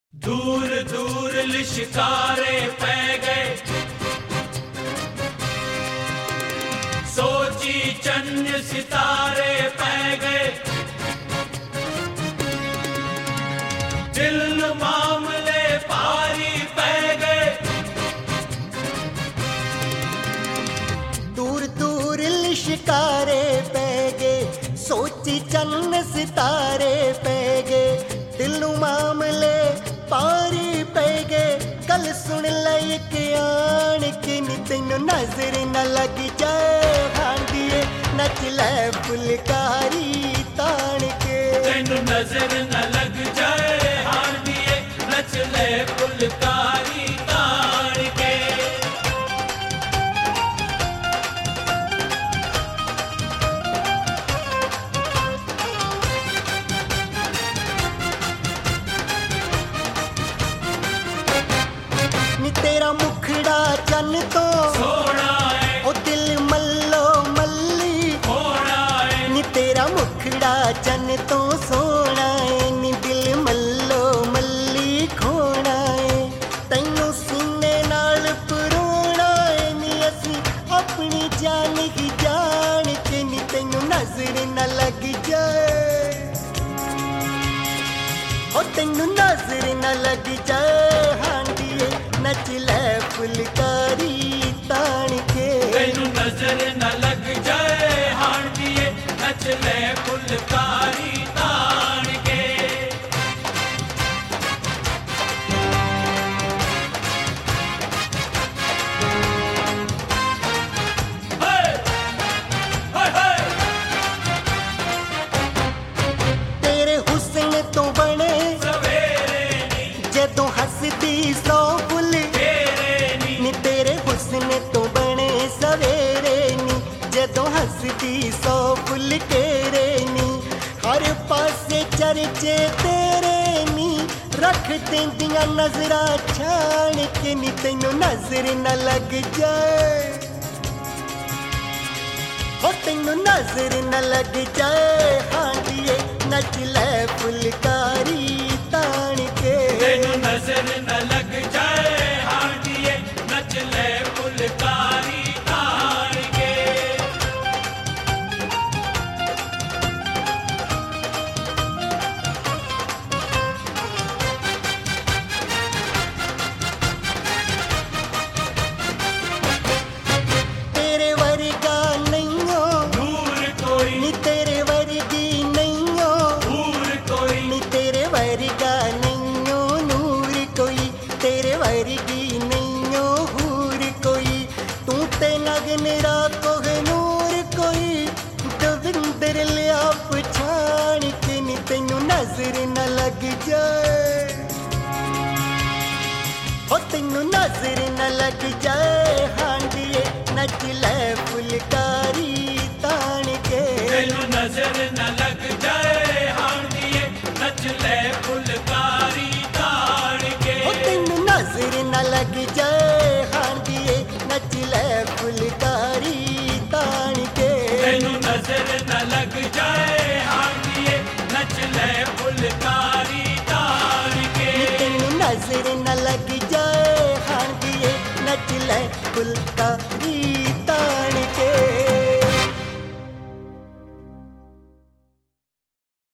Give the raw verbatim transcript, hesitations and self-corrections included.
दूर दूर लिशकारे पै गए, सोची चन्न सितारे पै गए, दिल मामले पारी पै गए। दूर दूर लिशकारे पै गए, सोची चन्न सितारे पै गए, दिल मामले पारी पै गए। कल सुन लैक आन के नी तैनू नजर न लग जाए, हांडिए नच लै फुलकारी तान के। तैनू नजर न लग जाए, हांडिए नच लै फुलकारी तान के। नी तेरा मुखड़ा चन्न तो सोना है, ओ दिल मल्लो मल्ली होना है, नी तेरा मुखड़ा चन्न तो सोना है, नी दिल मल्लो मल्ली खोना है। तैनू सीने नाल परोना है, नी असी अपनी जान ही जान के, नी तैनू नजर न लग जाए, ओ तैनू नजर न लग जाए, हांडिए नच लै फुलकारी तान के। तैनू नजर न लग जाए, हांडिए नच लै फुलकारी तान के। हाय हाय हाय, तेरे हुस्न तो बने सवेरे नी जदों हसदी सौ फुल, तेरे नी, नी तेरे हुस्न तो बने सवेरे नी जदों हसदी सौ फुल तेरे नी। हर पासे चर्चे तेरे नी, रख देंदियां नजरां छान के, नी तैनू नजर न लग जाए, ओ तैनू नजर न लग जाए, हांडिए नच लै फुलकारी तान के। तैनू नजर न लग जाए, हांडिए नच लै फुलकारी तान के। तेरे वर्गा नहीं हो दूर कोई, नी तेरे वर्गी नहीं हो, दूर कोई, नी तेरे वर्गा नहीं हो नूर कोई, तेरे वर्गी नहीं हो हूर कोई। तू ते नगन रातो है नूर कोई, दविंदर लिया पछाण के, नी तैनू नजर न लग जाए, ओ तैनू नजर न लग जाए, हांडिए नच लै फुलकारी तान के। तैनू नजर न लग जाए,